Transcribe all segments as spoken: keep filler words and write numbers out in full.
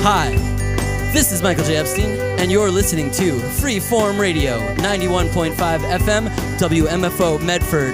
Hi, this is Michael J. Epstein, and you're listening to Freeform Radio, ninety-one point five F M, W M F O Medford.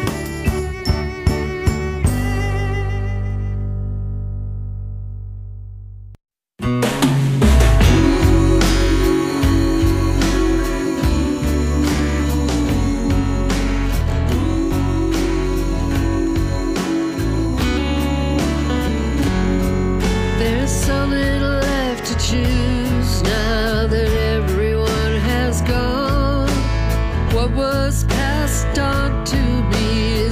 Was passed on to me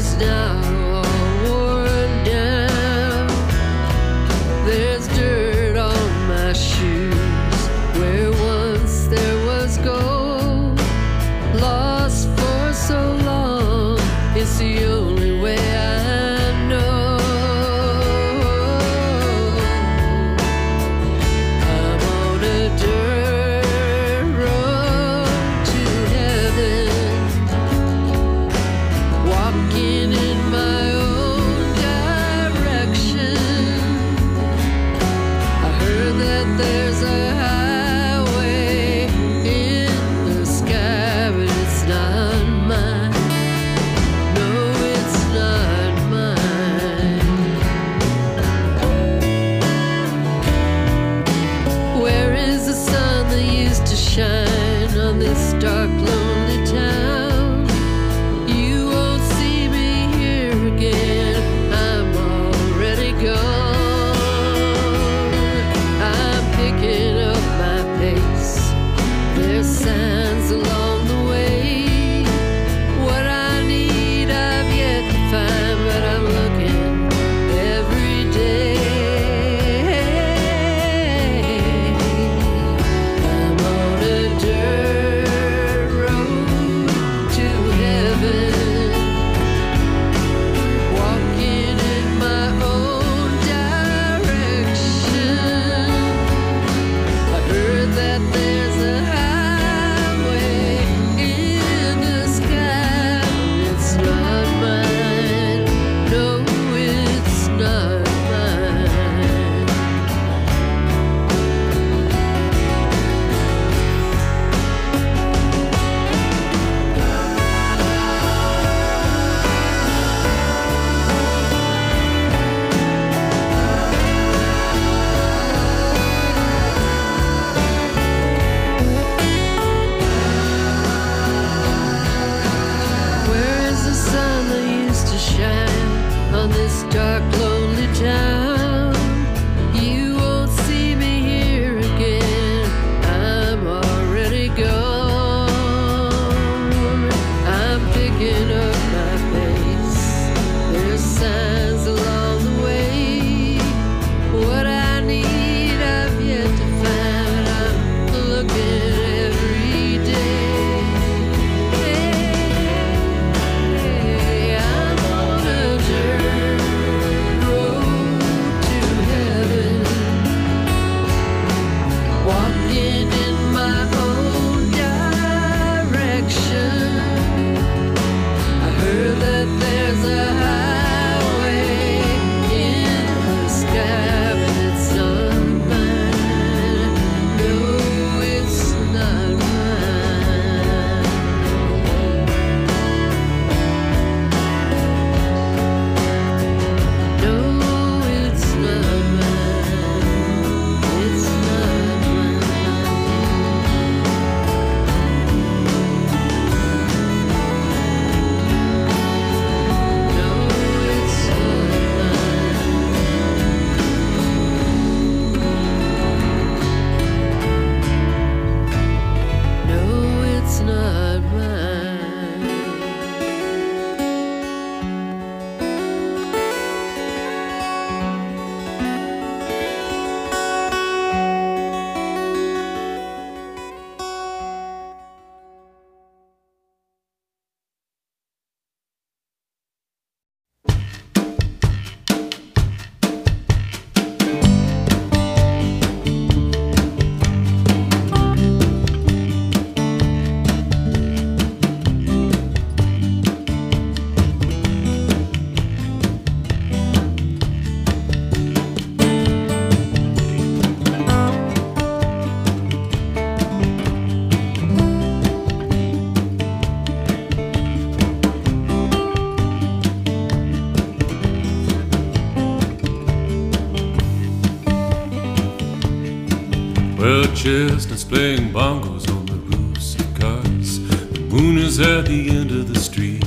Well, chestnuts playing bongos on the roofs of cars. The moon is at the end of the street.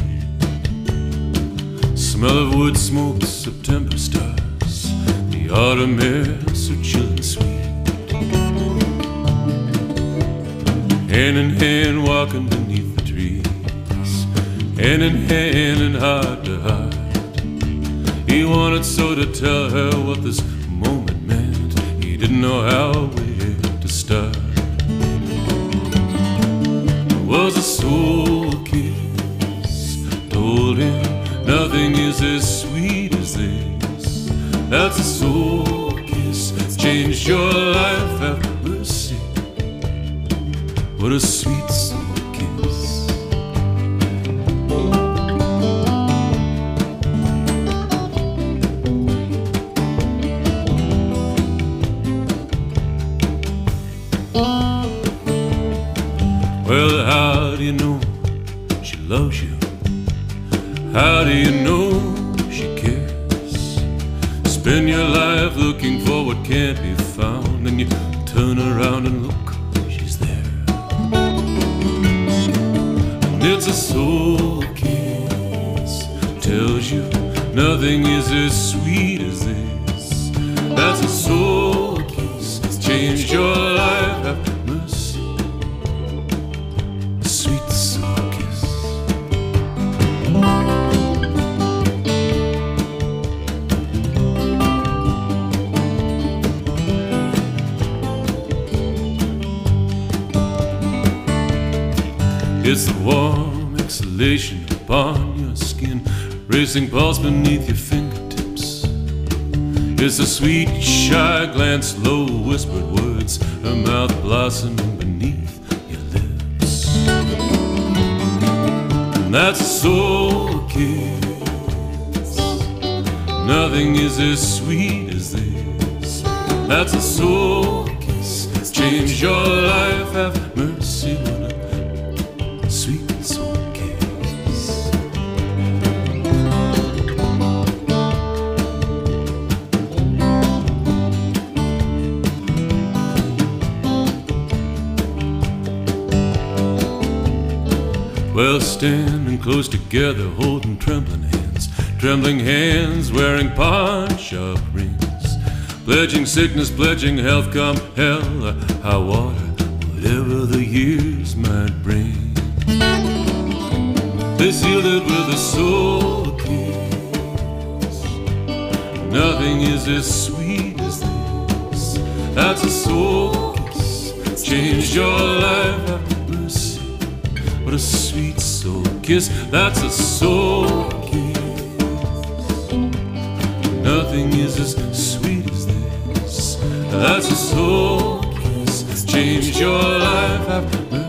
Smell of wood smoke, September stars. The autumn air so chill and sweet. Hand in hand walking beneath the trees, hand in hand and heart to heart. He wanted so to tell her what this moment meant. He didn't know how where to start. It was a soul kiss, told him nothing is as sweet as this. That's a soul kiss, it's changed your life, have mercy. What a sweet soul kiss. Well, how do you know she loves you? How do you know she cares? Spend your life looking for what can't be found, and you turn around and look, she's there. And it's a soul kiss, tells you nothing is as sweet as this. That's a soul kiss, it's changed your life, have mercy. A sweet soul kiss. It's the warm exhalation upon your skin, racing pulse beneath your fingertips. It's the sweet, shy glance, low whispered words, her mouth blossoming beneath your lips. And that's a soul kiss. Nothing is as sweet as this. That's a soul kiss. It's changed your life, have mercy. Sweet soul kiss. Well, standing close together, holding trembling hands, trembling hands, wearing pawn-shop rings, pledging sickness, pledging health, come hell or high water, whatever the years might bring. They sealed it with a soul kiss. Nothing is as sweet as this. That's a soul kiss. Changed your life, have mercy. What a sweet soul kiss. That's a soul kiss. Nothing is as sweet as this. That's a soul kiss. Changed your life, have mercy.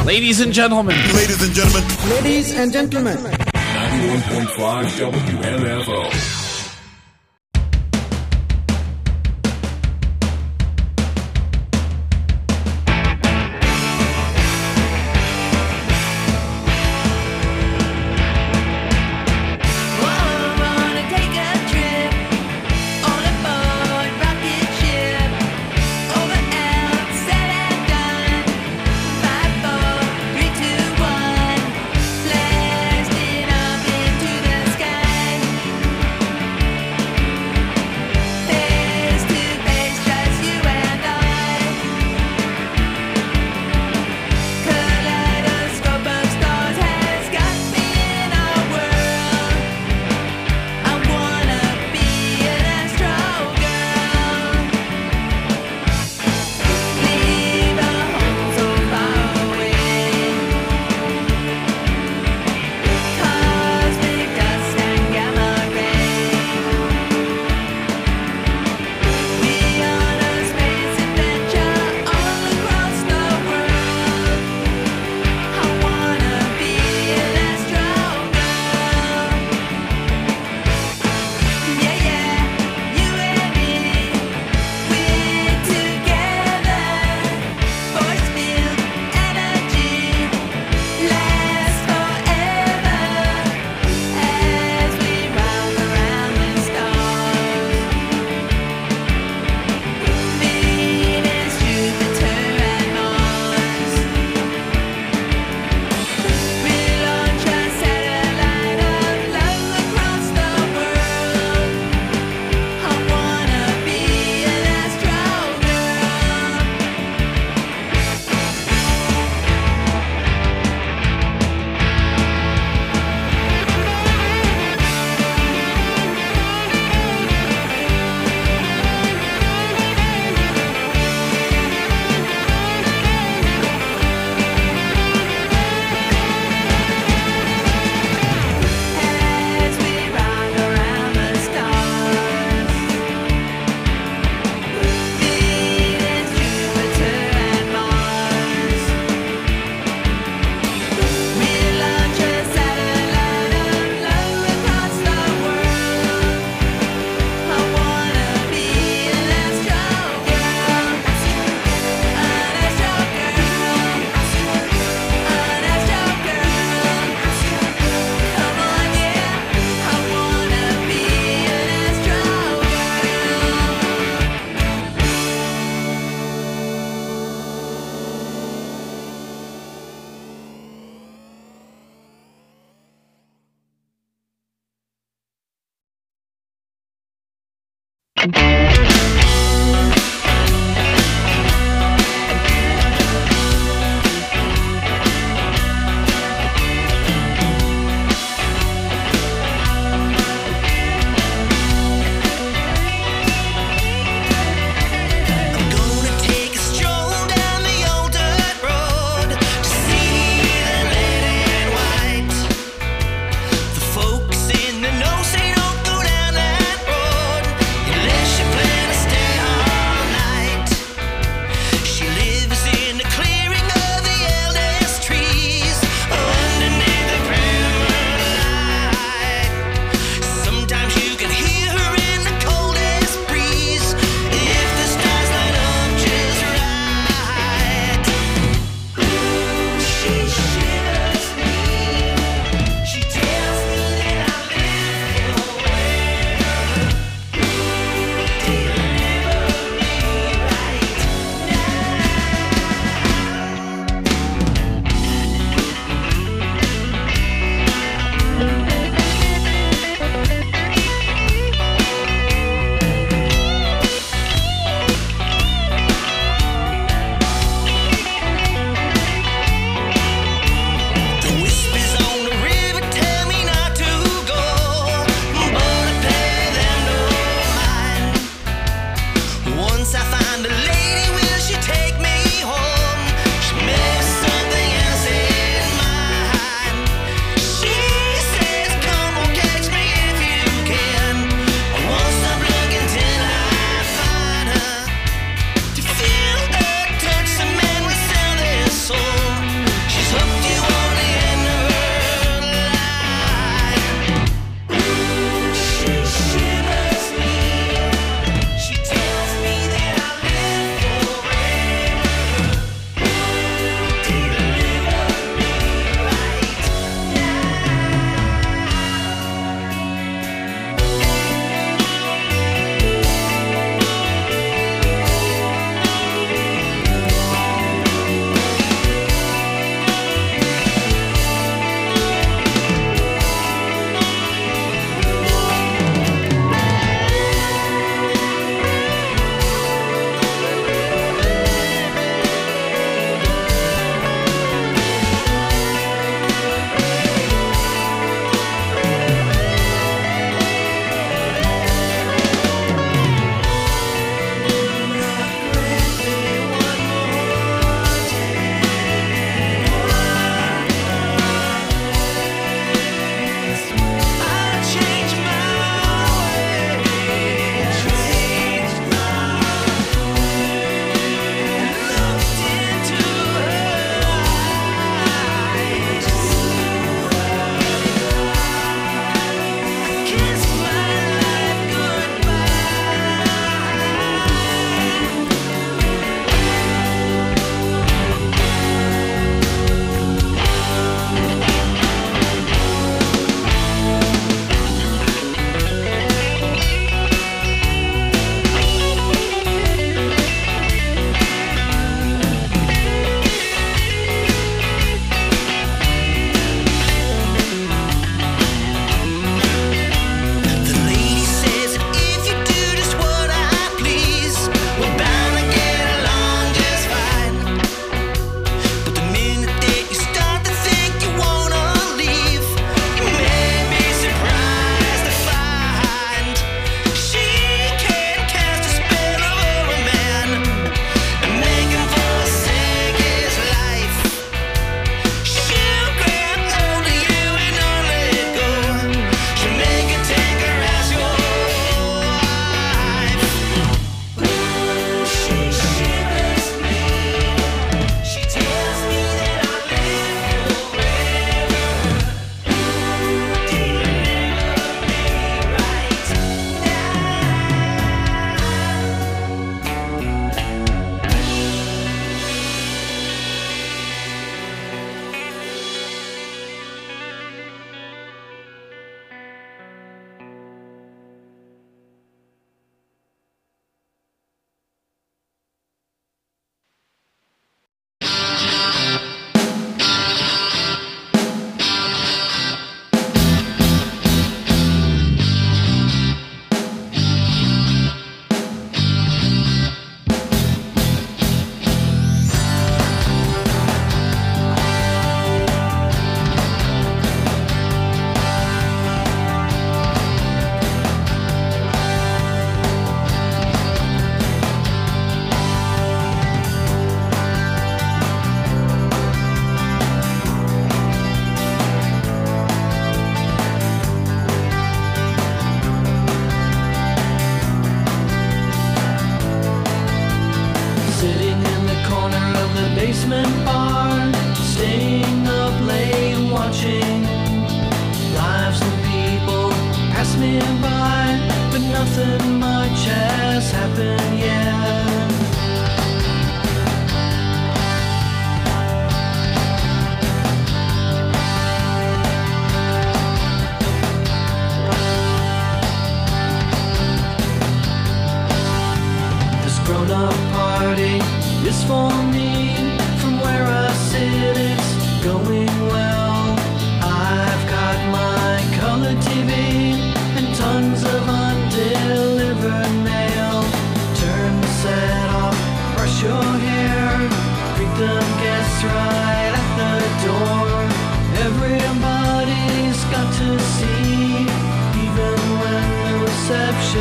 Ladies and gentlemen. Ladies and gentlemen. Ladies and gentlemen. ninety-one point five W M F O. Folks in the know say don't go down that road unless you play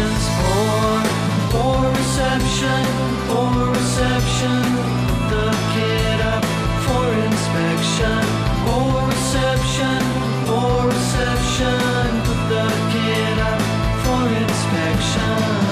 instructions for for reception, for reception. The kid up for inspection, for reception, for reception. Put the kid up for inspection.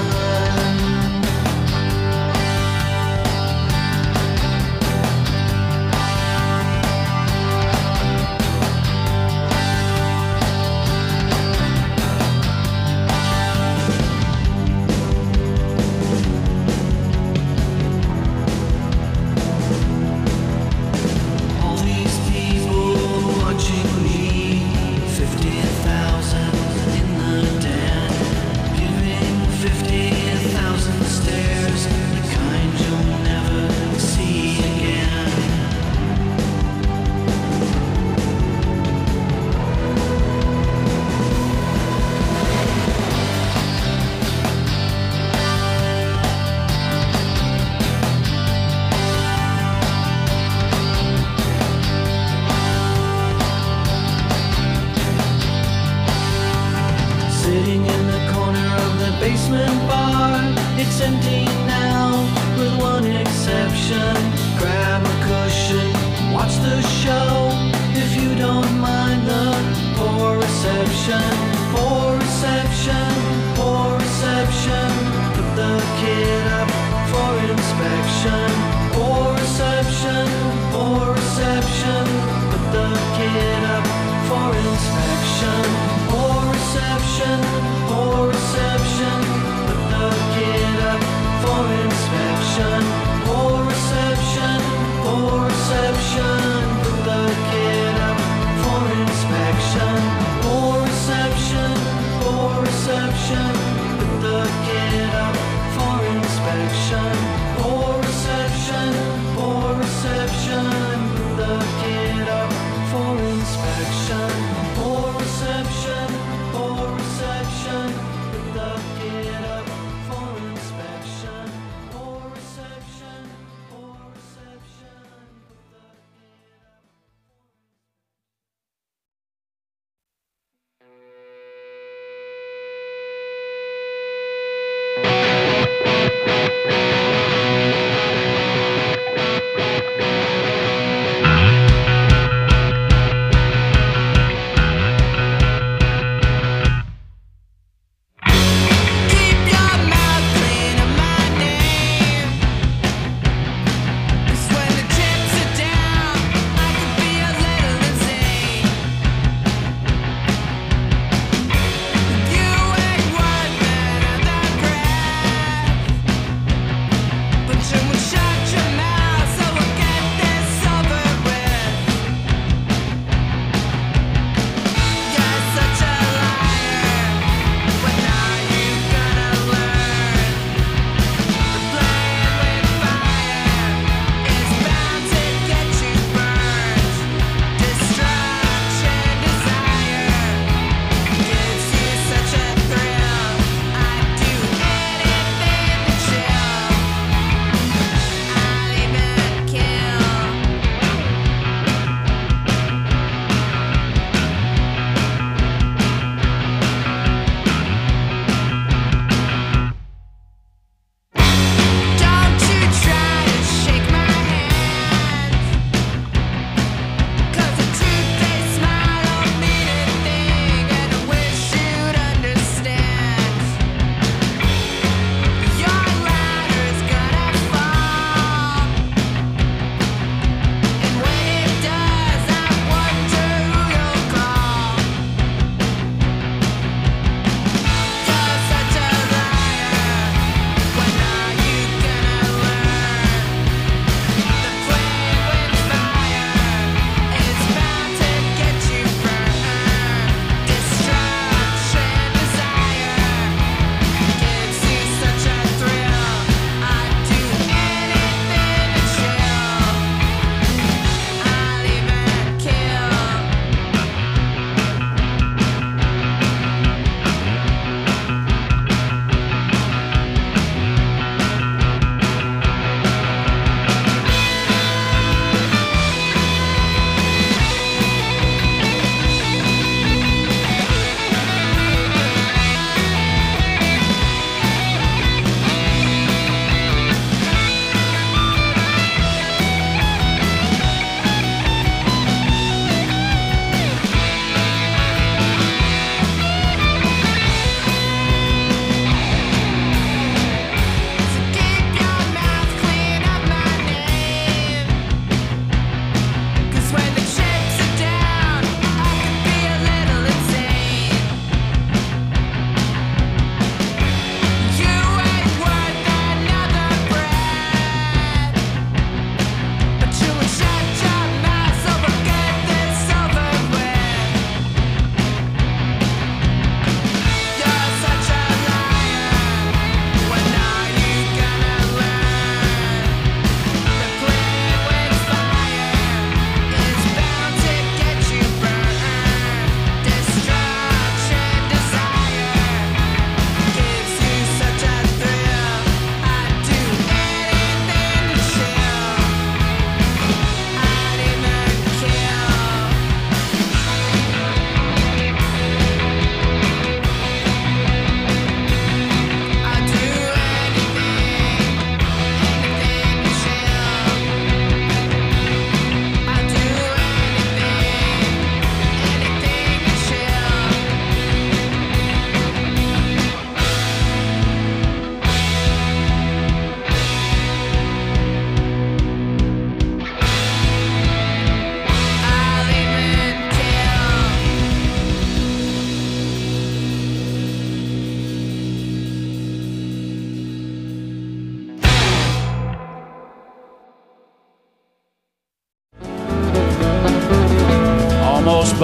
Sitting in the corner of the basement bar, it's empty now, with one exception. Grab a cushion, watch the show, if you don't mind the poor reception. Poor reception, poor reception. Put the kid up for inspection. Poor reception, poor reception. Put the kid up for inspection. Poor reception, poor reception. Put the kid up for inspection. Poor reception, poor reception. Put the kid up for inspection. Poor reception.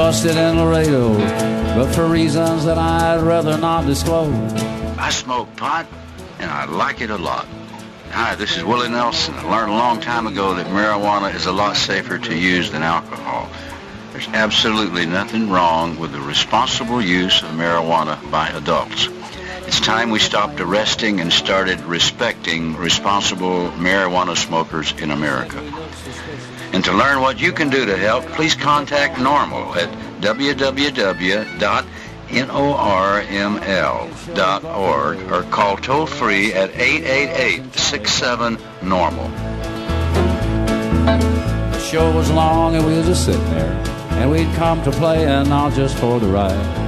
busted in Laredo, but for reasons that I'd rather not disclose. I smoke pot, and I like it a lot. Hi, this is Willie Nelson. I learned a long time ago that marijuana is a lot safer to use than alcohol. There's absolutely nothing wrong with the responsible use of marijuana by adults. It's time we stopped arresting and started respecting responsible marijuana smokers in America. And to learn what you can do to help, please contact NORML at w w w dot norml dot org or call toll-free at eight eight eight, six seven, normal. The show was long and we was just sitting there, and we'd come to play and not just for the ride.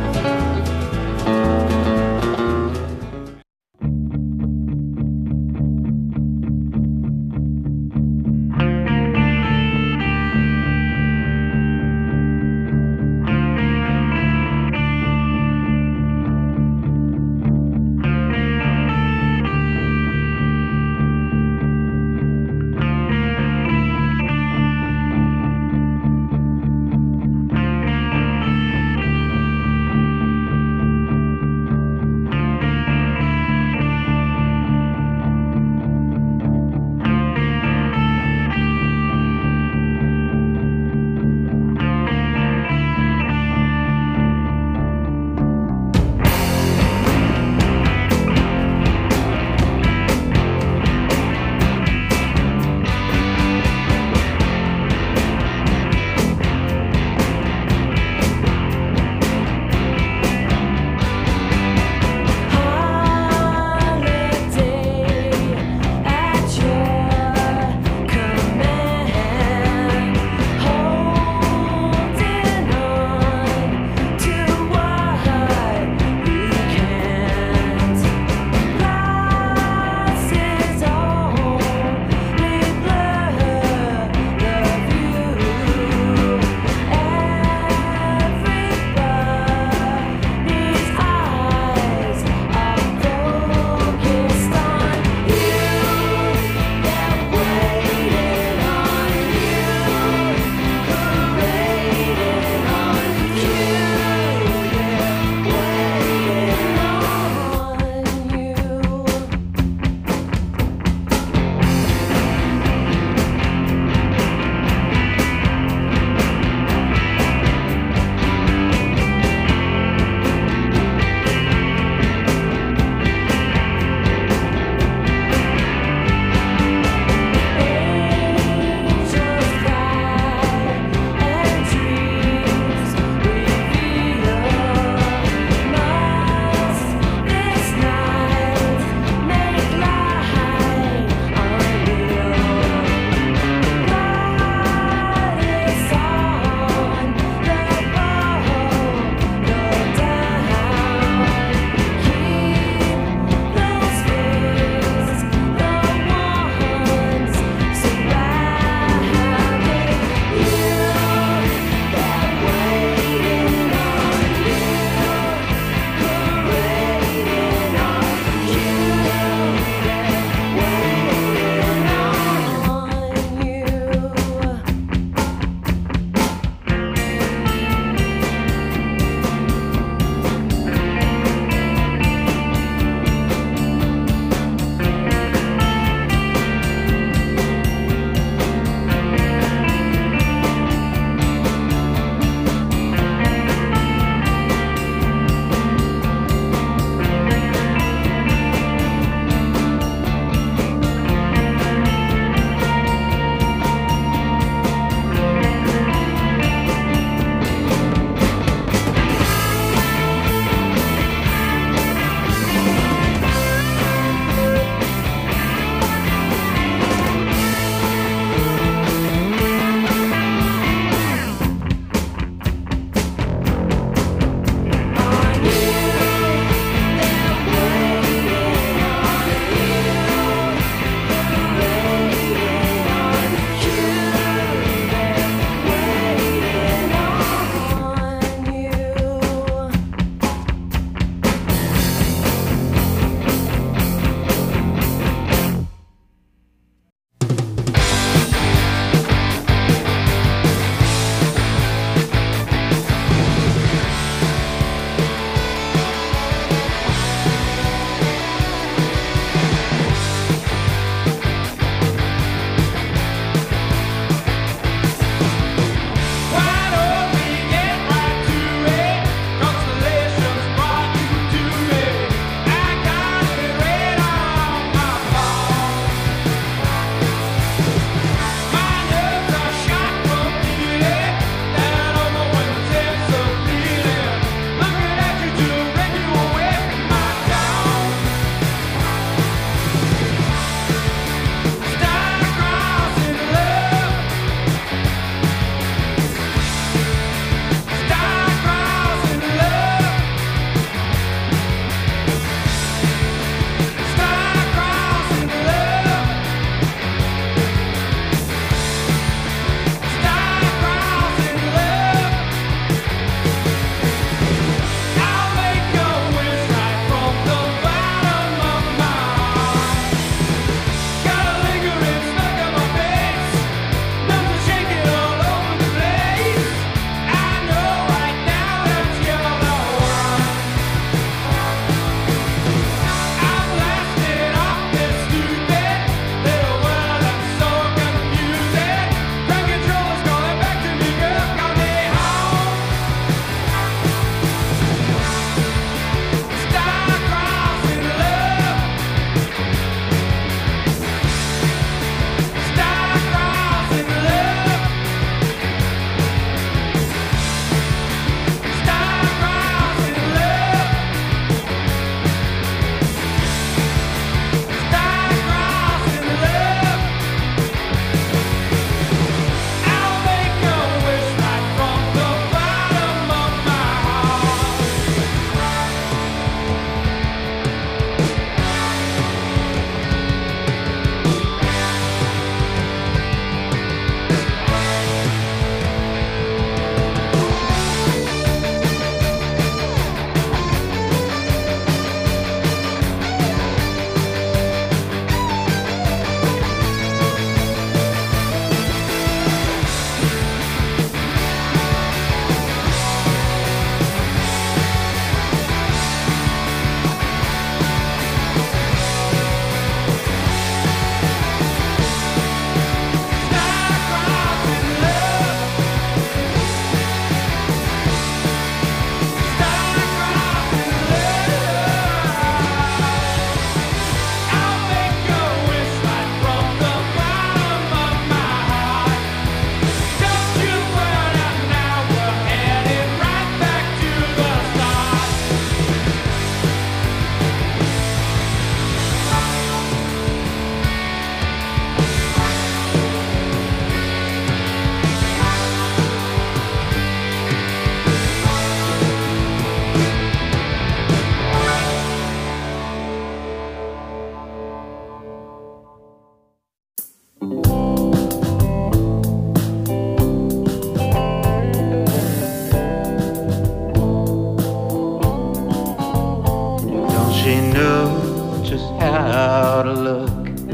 just how to look.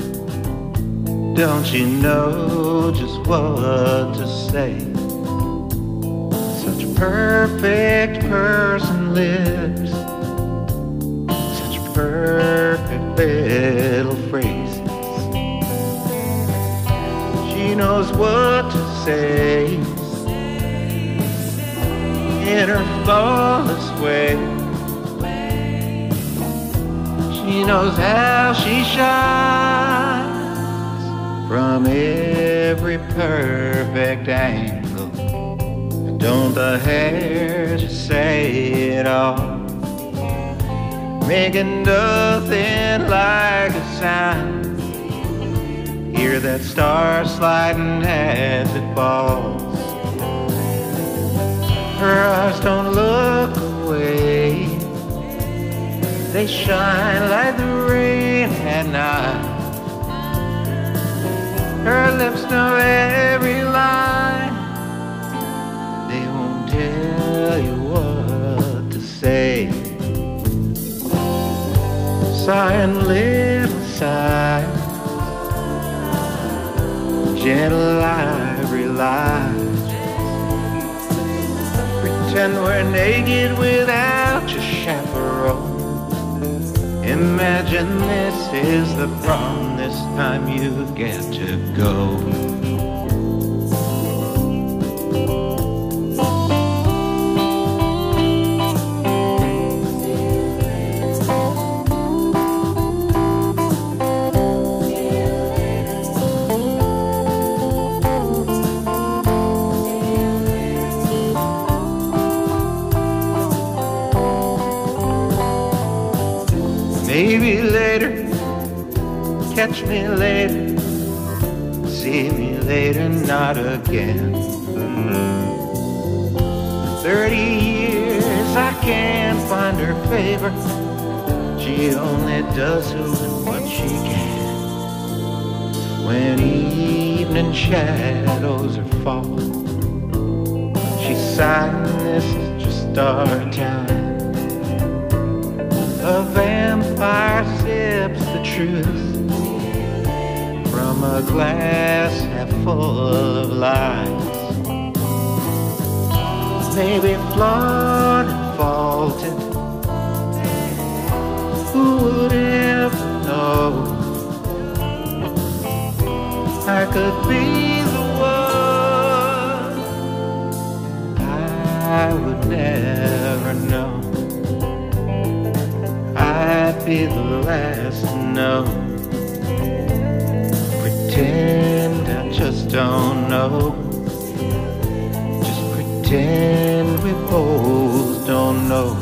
Don't you know just what to say? Such perfect person lips, such perfect little phrases. She knows what to say in her flawless way. She knows how she shines from every perfect angle. And don't the hair just say it all, making nothing like a sound. Hear that star sliding as it falls. Her eyes don't look away, they shine like the rain at night. Her lips know every line, they won't tell you what to say. Sighing little sighs, gentle ivory lies. Pretend we're naked without your chaperone. Imagine this is the prom, this time you get to go. Maybe later, catch me later, see me later, not again. Thirty years I can't find her favor, she only does who and what she can. When evening shadows are falling, she's sighing, this is just our time. A vampire sips the truth from a glass half full of lies. Maybe flawed and faulted, who would ever know? I could be the one I would never know. I'd be the last to know. Pretend I just don't know. Just pretend we both don't know.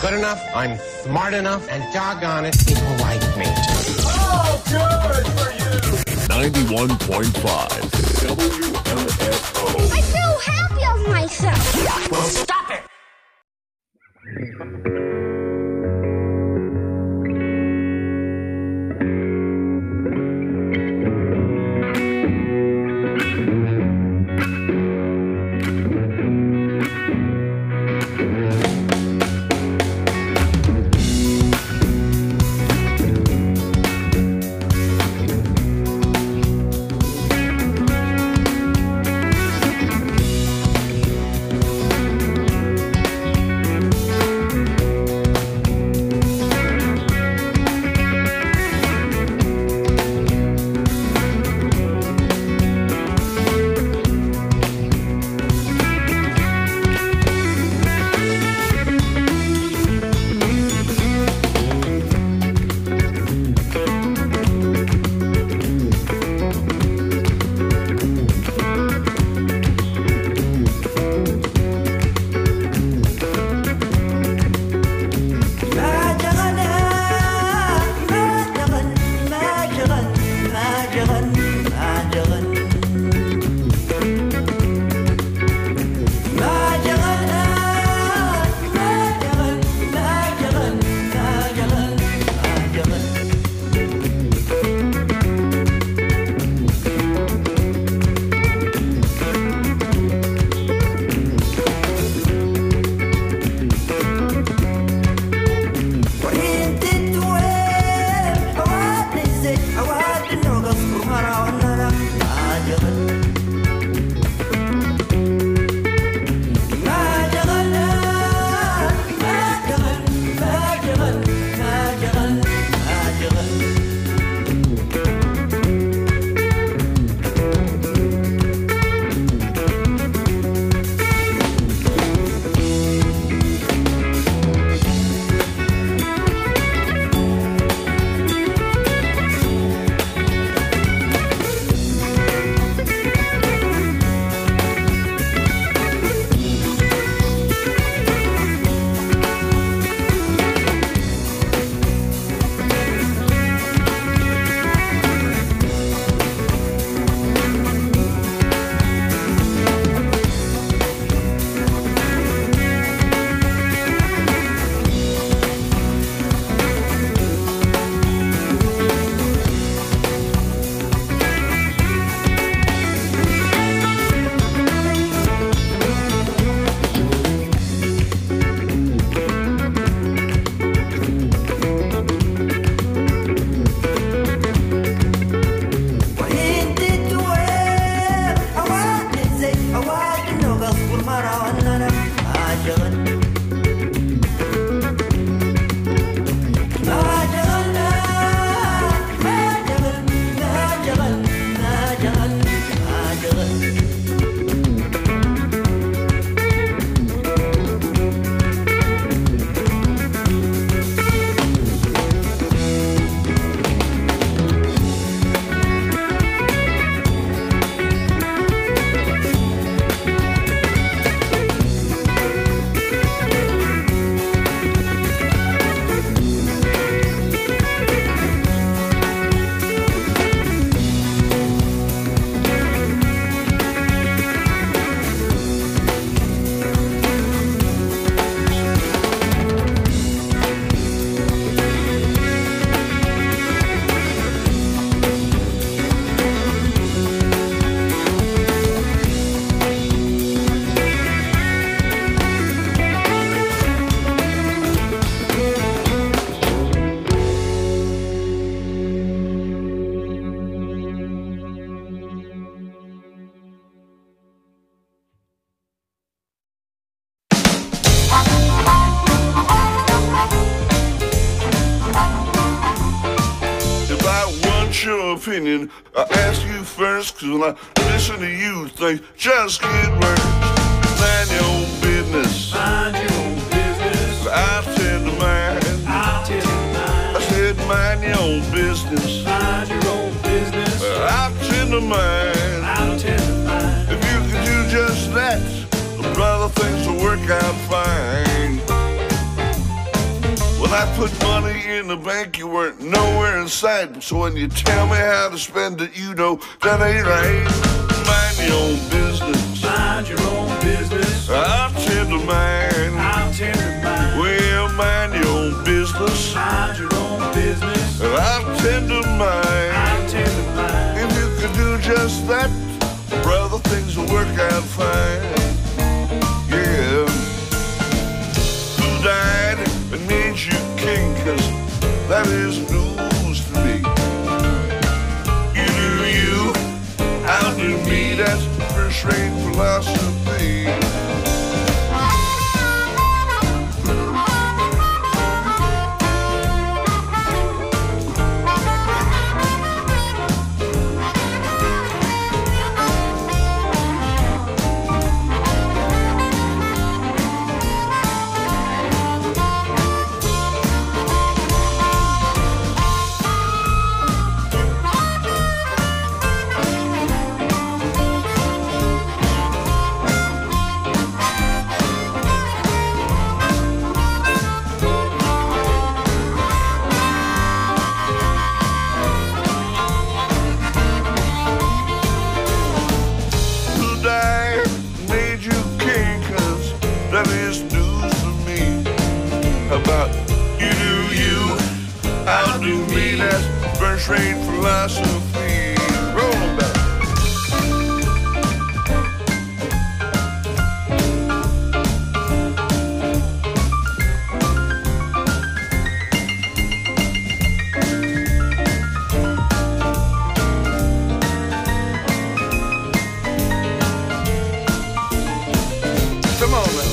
good enough, I'm smart enough, and doggone it, people like me. Oh, good for you! ninety-one point five W M F O. I feel happy of myself. Well, stop it! Opinion, I ask you first, cause when I listen to you, things just get worse. Mind your own business. Mind your own business. I tend to mind. I tend to mind. I said mind your own business. Mind your own business. I tend to mind. I tend to mind. If you could do just that, brother, things will work out fine. put money in the bank, you weren't nowhere in sight. So when you tell me how to spend it, you know that ain't right. Mind your own business. Mind your own business. I'll tend to mine. I'll tend to mine. Well, mind your own business. Mind your own business. I'll tend to mine. I'll tend to mine. If you could do just that, brother, things will work out fine. Yeah. Who died and made you king? 'Cause that is news to me. You do you, I'll do me. That's first-rate philosophy. First-rate philosophy. Roll them back. Come on now.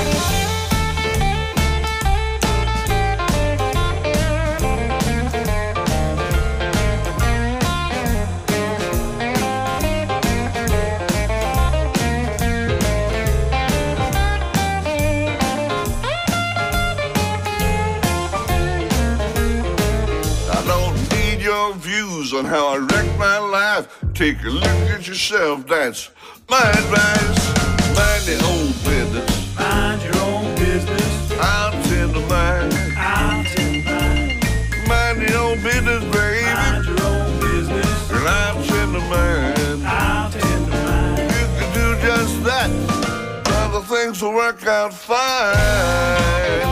On how I wrecked my life. Take a look at yourself, that's my advice. Mind your own business. Mind your own business. I'll tend to mine. I'll tend to mine. Mind your own business, baby. Mind your own business. And I'll tend to mine. I'll tend to mine. You can do just that. Other things will work out fine.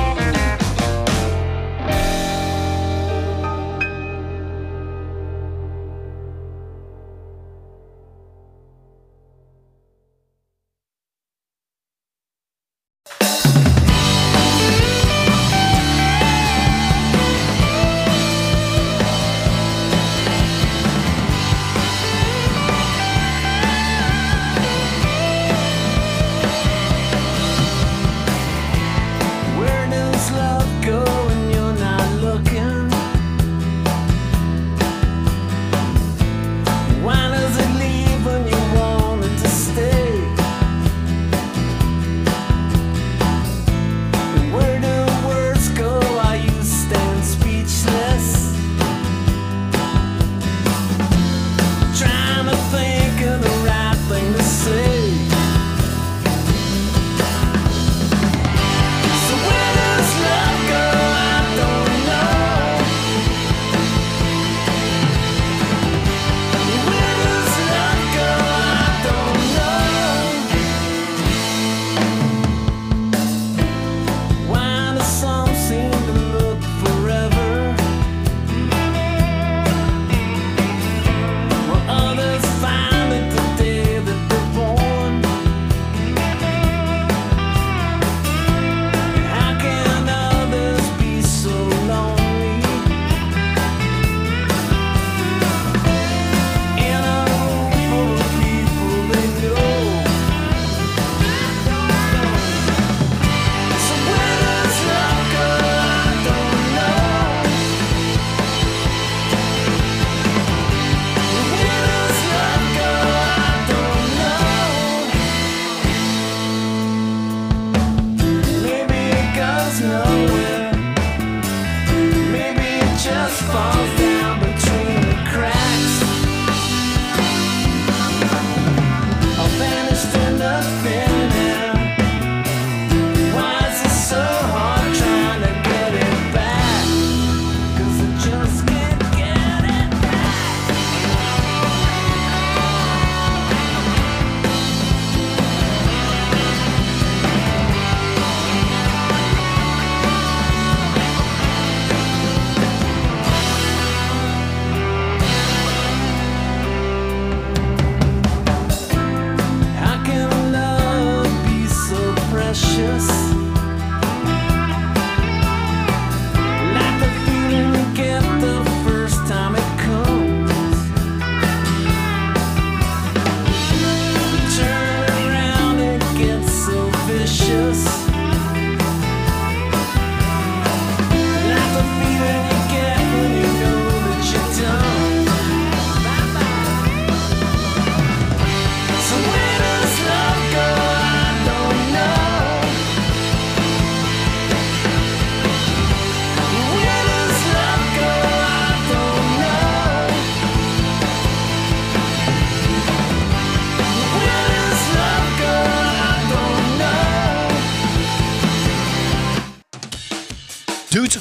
Where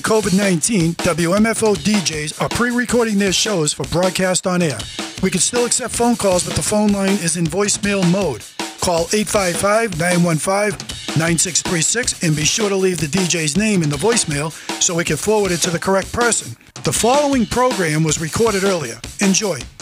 covid nineteen, W M F O D Js are pre-recording their shows for broadcast on air. We can still accept phone calls, but the phone line is in voicemail mode. Call eight five five, nine one five, nine six three six and be sure to leave the D J's name in the voicemail so we can forward it to the correct person. The following program was recorded earlier. Enjoy.